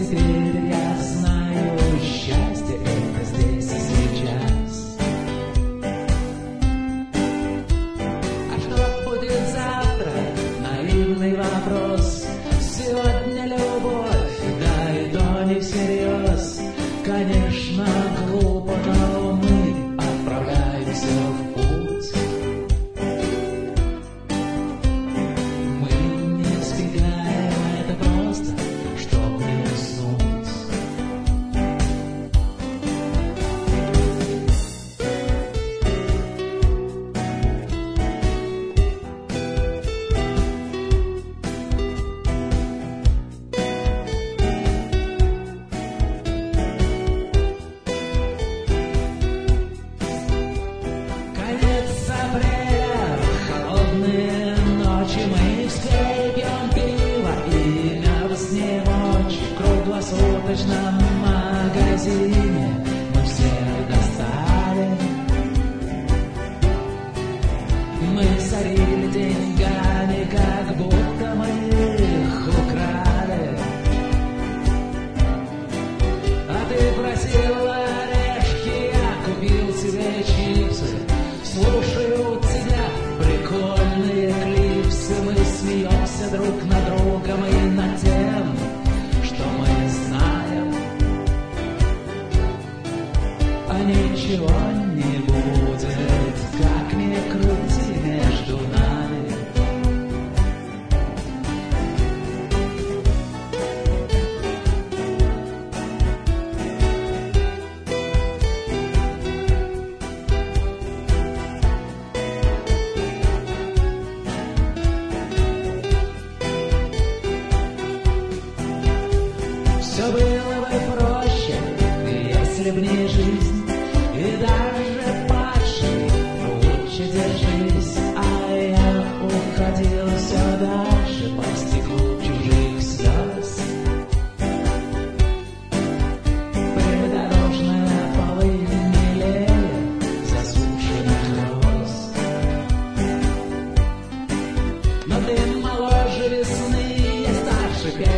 теперь я знаю, счастье это здесь и сейчас. А что будет завтра? Наивный вопрос. Сегодня любовь, да и то не всерьез. Конечно, глупо, но мы отправляемся в путь. Мы не сбегаем, это просто, чтоб не уснуть. Конец апреля, холодные ночи, мы все пьем пиво и мерзнем ночь. В круглосуточном магазине мы всех достали. Мы сорили деньгами, как будто мы их украли. А ты просил орешки, я купил себе чипсы. Слушают тебя прикольные клипсы. Мы смеемся друг над другом и над тем, что мы знаем. А ничего не будет, как ни крути между нами. Все было бы проще, если б не жизнь. И даже падший лучше держись. А я уходил все дальше по стеклу чужих слез. Придорожная полынь милее засушенных роз. Но ты моложе весны, я старше